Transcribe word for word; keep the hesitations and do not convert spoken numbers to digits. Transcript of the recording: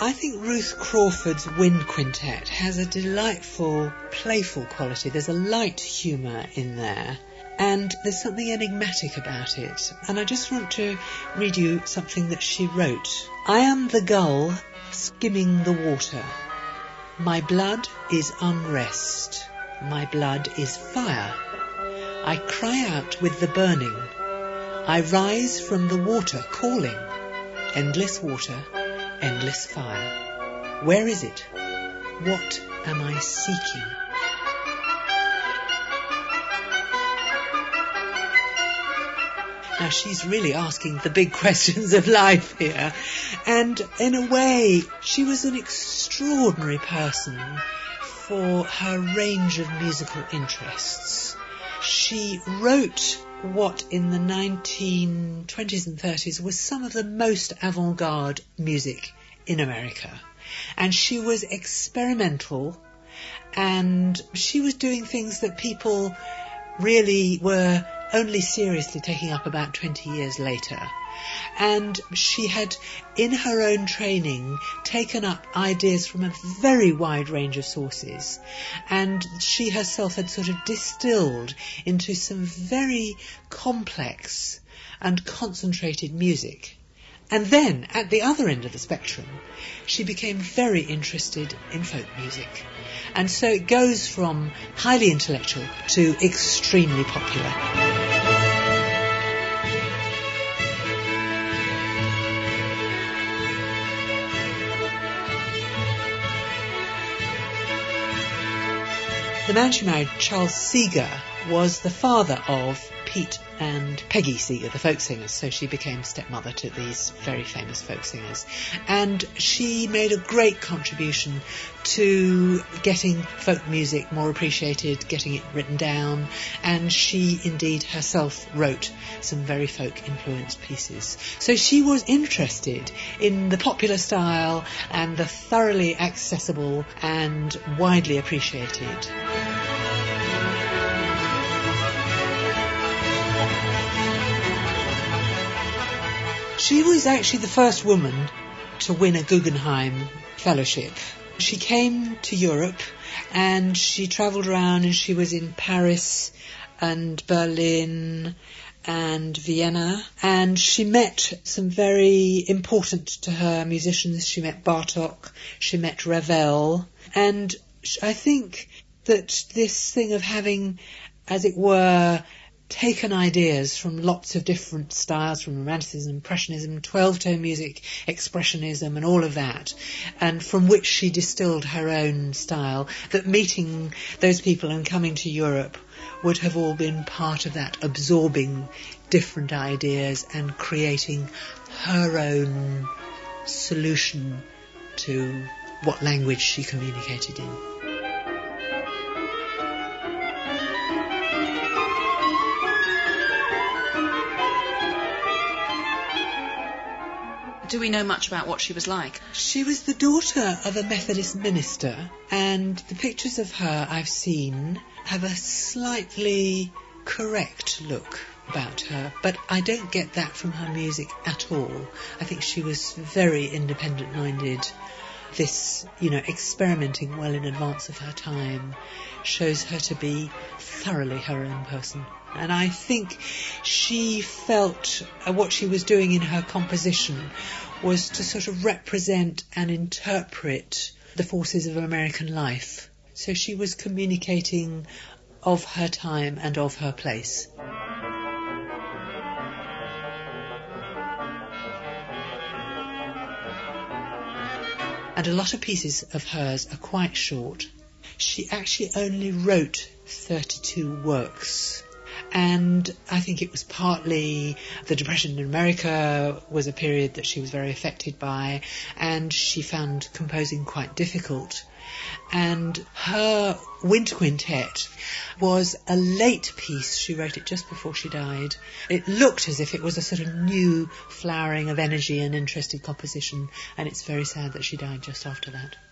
I think Ruth Crawford's Wind Quintet has a delightful, playful quality. There's a light humour in there, and there's something enigmatic about it. And I just want to read you something that she wrote. I am the gull skimming the water. My blood is unrest. My blood is fire. I cry out with the burning. I rise from the water calling. Endless water, endless fire. Where is it? What am I seeking? Now she's really asking the big questions of life here. And in a way, she was an extraordinary person for her range of musical interests. She wrote what in the nineteen twenties and thirties was some of the most avant-garde music in America. And she was experimental, and she was doing things that people really were only seriously taking up about twenty years later. And she had, in her own training, taken up ideas from a very wide range of sources, and she herself had sort of distilled into some very complex and concentrated music. And then, at the other end of the spectrum, she became very interested in folk music. And so it goes from highly intellectual to extremely popular. The man she married, Charles Seeger, was the father of Pete and Peggy Seeger, the folk singers, so she became stepmother to these very famous folk singers. And she made a great contribution to getting folk music more appreciated, getting it written down, and she indeed herself wrote some very folk-influenced pieces. So she was interested in the popular style and the thoroughly accessible and widely appreciated. She was actually the first woman to win a Guggenheim Fellowship. She came to Europe and she travelled around, and she was in Paris and Berlin and Vienna, and she met some very important to her musicians. She met Bartók, she met Ravel, and I think that this thing of having, as it were, taken ideas from lots of different styles, from Romanticism, Impressionism, twelve-tone music, Expressionism and all of that, and from which she distilled her own style, that meeting those people and coming to Europe would have all been part of that, absorbing different ideas and creating her own solution to what language she communicated in. Do we know much about what she was like? She was the daughter of a Methodist minister, and the pictures of her I've seen have a slightly correct look about her, but I don't get that from her music at all. I think she was very independent-minded. This, you know, experimenting well in advance of her time shows her to be thoroughly her own person. And I think she felt uh, what she was doing in her composition was to sort of represent and interpret the forces of American life. So she was communicating of her time and of her place. And a lot of pieces of hers are quite short. She actually only wrote thirty-two works. And I think it was partly the Depression in America was a period that she was very affected by, and she found composing quite difficult. And her Wind Quintet was a late piece. She wrote it just before she died. It looked as if it was a sort of new flowering of energy and interesting composition, and it's very sad that she died just after that.